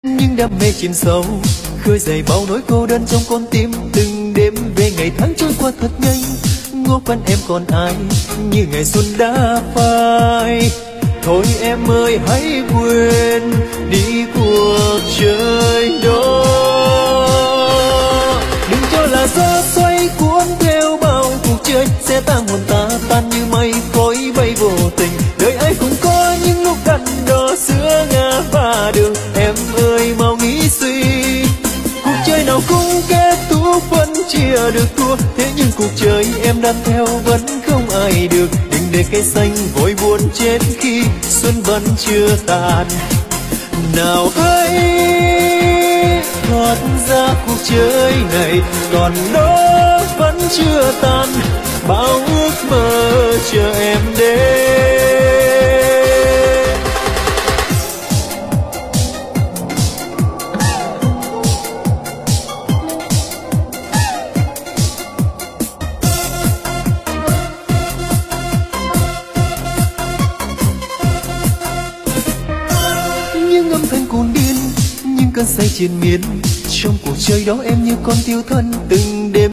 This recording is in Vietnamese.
những đam mê chìm sâu khơi dậy bao nỗi cô đơn trong con tim. Từng đêm về ngày tháng trôi qua thật nhanh, ngô quanh em còn ai như ngày xuân đã phai. Thôi em ơi hãy quên đi cuộc chơi đó, đừng cho là gió xoay cuốn theo bao cuộc chơi sẽ tan hồn ta tan như mây khói bay vô tình. Đời ai cũng có những lúc đắn đo giữa ngã ba đường, em ơi mau nghĩ suy. Cuộc chơi nào cũng kết thúc vẫn chia được thua, thế nhưng cuộc chơi em đang theo vẫn không ai được. Đừng để cây xanh vội buồn chết khi xuân vẫn chưa tàn. Nào hãy thoát ra cuộc chơi này, còn đó vẫn chưa tan, bao ước mơ chờ em đến. Những âm thanh cuồng điên, những cơn say triền miên, trong cuộc chơi đó em như con tiêu thân. Từng đêm